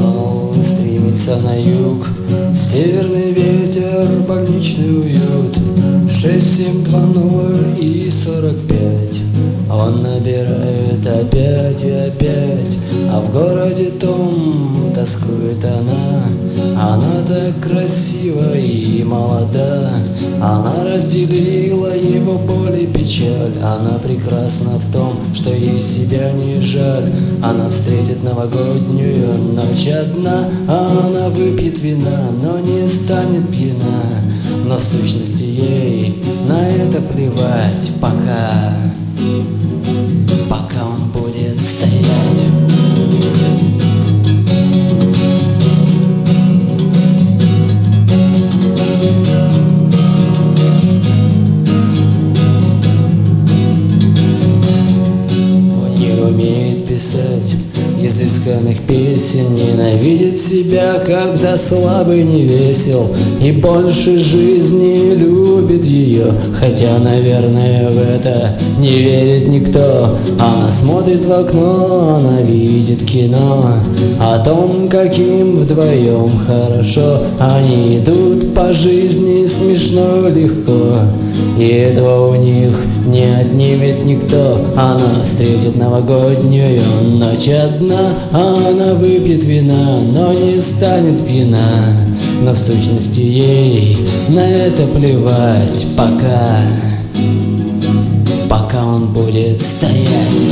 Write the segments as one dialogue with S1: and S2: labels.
S1: устал, стремится на юг. Северный ветер, больничный уют. 6720 и 45. Он набирает опять и опять, а в городе том тоскует она. Она так красива и молода, она разделила его боль и печаль. Она прекрасна в том, что ей себя не жаль. Она встретит новогоднюю ночь одна. Она выпьет вина, но не станет пьяна. Но в сущности ей на это плевать, пока он будет стоять. Он не умеет писать изысканных песен, ненавидит себя, когда слабый не весел, и больше жизни любит ее, хотя, наверное, в это не верит никто. Она смотрит в окно, она видит кино о том, каким вдвоем хорошо. Они идут по жизни смешно и легко, и этого у них не отнимет никто. Она встретит новогоднюю ночь одна. Она выпьет вина, но не станет пьяна. Но в сущности ей на это плевать, пока он будет стоять.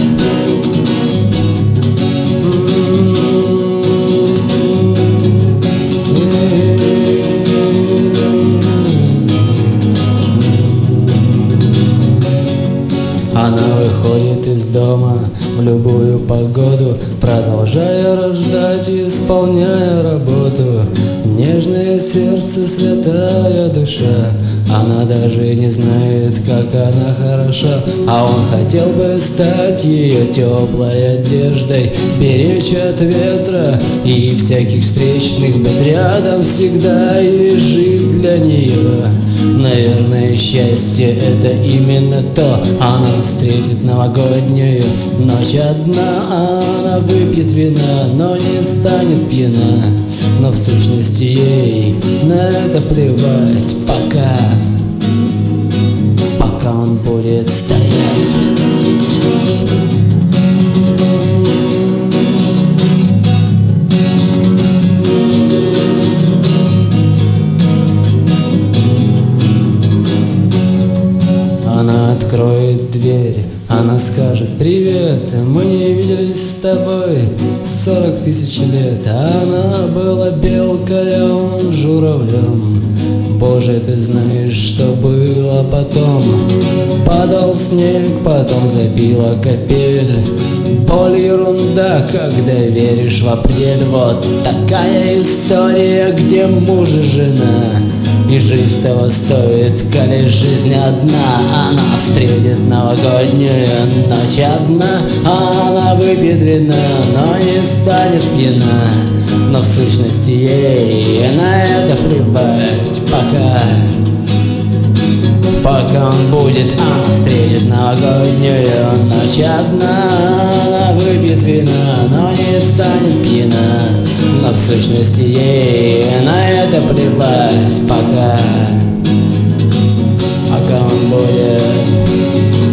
S1: Она выходит из дома в любую погоду, продолжая рождать и исполняя работу. Нежное сердце, святая душа, она даже не знает, как она хороша. А он хотел бы стать ее теплой одеждой, беречь от ветра и всяких встречных, быть рядом всегда и жить для нее. Наверное, счастье — это именно то. Она встретит новогоднюю ночь одна. Она выпьет вина, но не станет пьяна. Но в сущности ей на это плевать, пока он будет стоять. Она откроет дверь, она скажет: привет, мы не виделись с тобой 40 тысяч лет. Она была белкой, а он журавлем. Боже, ты знаешь, что было потом. Падал снег, потом забила капель. Боль ерунда, когда веришь в апрель. Вот такая история, где муж и жена, и жизнь того стоит, коли жизнь одна. Она встретит новогоднюю ночь одна. Она выпьет вина, но не станет пьяна. Но в сущности ей на это плевать, пока он будет. Она встретит новогоднюю ночь одна. Она выпьет вина, но не станет пьяна. Но в сущности ей на это плевать, пока он будет